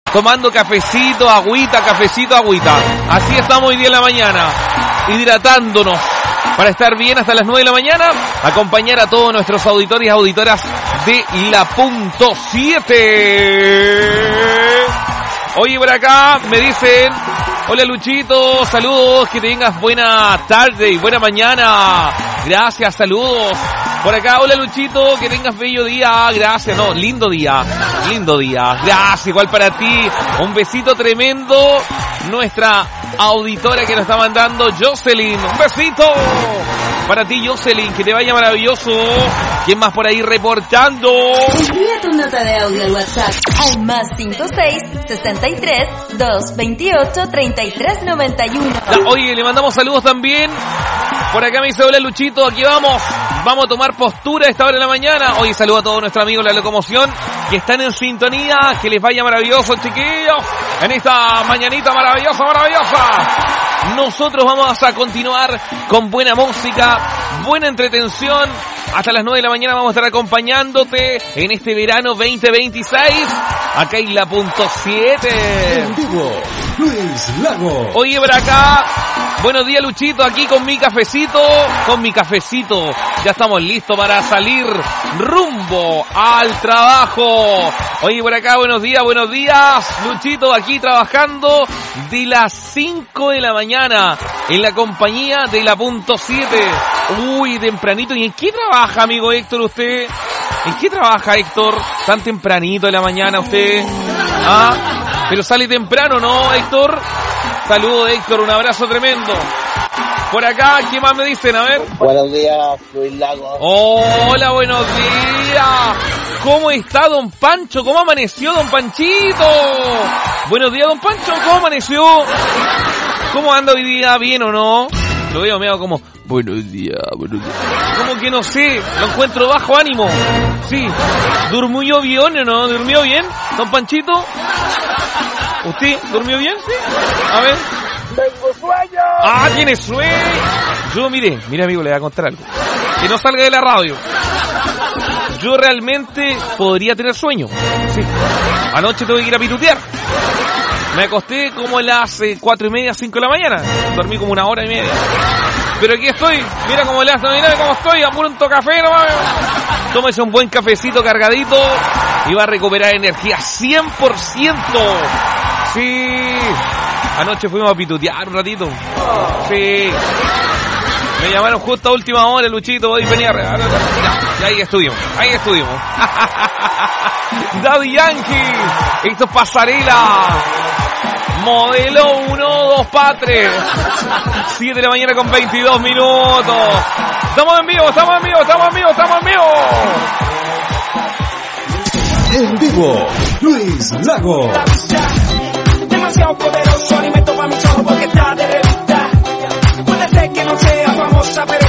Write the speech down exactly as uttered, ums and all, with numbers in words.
tomando cafecito, agüita, cafecito, agüita. Así estamos hoy día en la mañana, hidratándonos para estar bien hasta las nueve de la mañana, acompañar a todos nuestros auditores y auditoras de la punto siete. Oye, por acá me dicen, hola Luchito, saludos, que tengas buena tarde y buena mañana. Gracias, saludos. Por acá, hola Luchito, que tengas bello día. Gracias, no, lindo día, lindo día. Gracias, igual para ti. Un besito tremendo. Nuestra auditora que nos está mandando, Jocelyn. Un besito para ti, Jocelyn, que te vaya maravilloso. ¿Quién más por ahí reportando? Envía tu nota de audio al WhatsApp al más cinco seis, sesenta y tres, doscientos veintiocho, treinta y tres noventa y uno. Oye, le mandamos saludos también. Por acá me dice, hola Luchito, aquí vamos. Vamos a tomar postura a esta hora de la mañana. Hoy saludo a todos nuestros amigos de la locomoción que están en sintonía. Que les vaya maravilloso, chiquillos, en esta mañanita maravillosa, maravillosa. Nosotros vamos a continuar con buena música, buena entretención. Hasta las nueve de la mañana vamos a estar acompañándote en este verano veinte veintiséis. Acá en la punto siete. En vivo, Luis Lago. Oye, por acá, buenos días Luchito, aquí con mi cafecito, con mi cafecito. Ya estamos listos para salir rumbo al trabajo. Oye, por acá, buenos días, buenos días. Luchito, aquí trabajando de las cinco de la mañana en la compañía de la punto siete. Uy, tempranito. ¿Y en qué trabaja, amigo Héctor, usted? ¿En qué trabaja, Héctor? Tan tempranito de la mañana usted. Ah, pero sale temprano, ¿no, Héctor? Saludos, Héctor, un abrazo tremendo. Por acá, ¿qué más me dicen? A ver. Buenos días, Luis Lago. Hola, buenos días. ¿Cómo está don Pancho? ¿Cómo amaneció don Panchito? Buenos días, don Pancho. ¿Cómo amaneció? ¿Cómo anda hoy día? ¿Bien o no? Lo veo medio como, buenos días, buenos días. Como que no sé, lo encuentro bajo ánimo. Sí, ¿durmió bien o no? ¿Durmió bien, don Panchito? ¿Usted durmió bien? Sí. A ver. ¡Tengo sueño! ¡Ah, tiene sueño! Yo, mire, mire amigo, le voy a contar algo. Que no salga de la radio. Yo realmente podría tener sueño. Sí. Anoche tuve que ir a pitutear. Me acosté como a las eh, cuatro y media, cinco de la mañana. Dormí como una hora y media. Pero aquí estoy. Mira cómo le hace, mira cómo estoy. A puro café nomás. Tómese un buen cafecito cargadito y va a recuperar energía cien por ciento. Sí. Anoche fuimos a pitutear un ratito. Sí. Me llamaron justo a última hora, Luchito, voy a venir a... Y ahí estuvimos, ahí estuvimos. Daddy Yankee, esto es Pasarela. Modelo uno, dos Patres. siete de la mañana con veintidós minutos. Estamos en vivo, estamos en vivo, estamos en vivo, estamos en vivo. En vivo, Luis Lago. Demasiado poderoso, alimento para mis ojos porque está de revista. Puede ser que no sea famosa, pero